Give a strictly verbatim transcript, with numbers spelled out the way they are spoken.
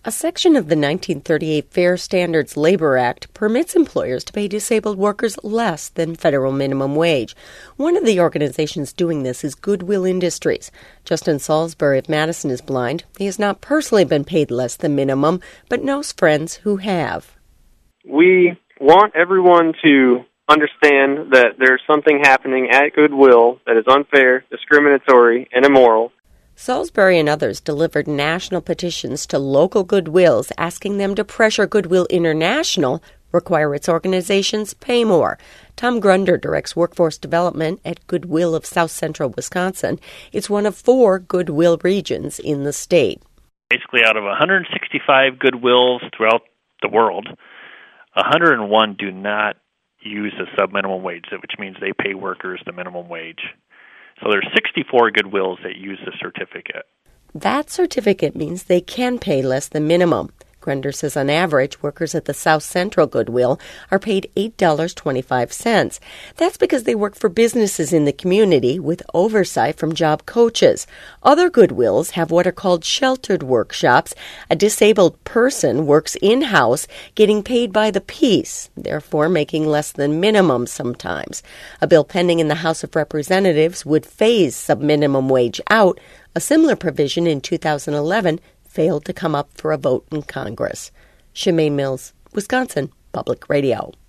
A section of the nineteen thirty-eight Fair Standards Labor Act permits employers to pay disabled workers less than federal minimum wage. One of the organizations doing this is Goodwill Industries. Justin Salisbury of Madison is blind. He has not personally been paid less than minimum, but knows friends who have. We want everyone to understand that there's something happening at Goodwill that is unfair, discriminatory, and immoral. Salisbury and others delivered national petitions to local Goodwills asking them to pressure Goodwill International require its organizations pay more. Tom Grunder directs workforce development at Goodwill of South Central Wisconsin. It's one of four Goodwill regions in the state. Basically, out of one hundred sixty-five Goodwills throughout the world, one hundred one do not use the sub-minimum wage, which means they pay workers the minimum wage. So there's sixty-four Goodwills that use the certificate. That certificate means they can pay less than minimum. Grunder says on average, workers at the South Central Goodwill are paid eight dollars and twenty-five cents. That's because they work for businesses in the community with oversight from job coaches. Other Goodwills have what are called sheltered workshops. A disabled person works in-house, getting paid by the piece, therefore making less than minimum sometimes. A bill pending in the House of Representatives would phase sub-minimum wage out. A similar provision in two thousand eleven failed to come up for a vote in Congress. Shemaine Mills, Wisconsin Public Radio.